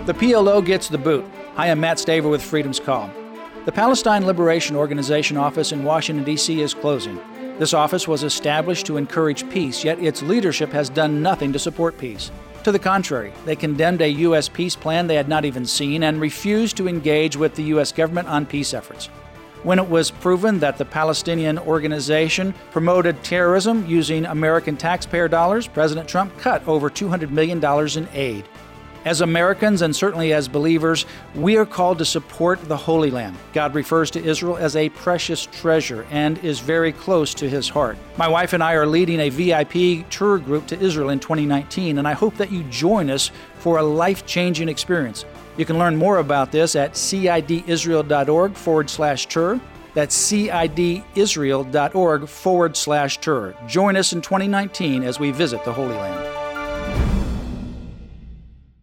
The PLO gets the boot. Hi, I'm Matt Staver with Freedom's Call. The Palestine Liberation Organization office in Washington, D.C. is closing. This office was established to encourage peace, yet its leadership has done nothing to support peace. To the contrary, they condemned a U.S. peace plan they had not even seen and refused to engage with the U.S. government on peace efforts. When it was proven that the Palestinian organization promoted terrorism using American taxpayer dollars, President Trump cut over $200 million in aid. As Americans, and certainly as believers, we are called to support the Holy Land. God refers to Israel as a precious treasure and is very close to his heart. My wife and I are leading a VIP tour group to Israel in 2019, and I hope that you join us for a life-changing experience. You can learn more about this at cidisrael.org/tour. That's cidisrael.org/tour. Join us in 2019 as we visit the Holy Land.